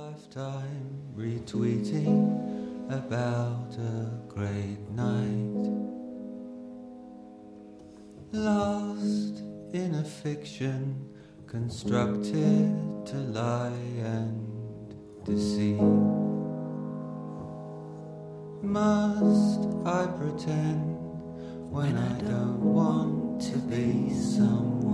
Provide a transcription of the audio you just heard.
lifetime retweeting about a great night, lost in a fiction constructed to lie and deceive. Must I pretend when I don't want to be someone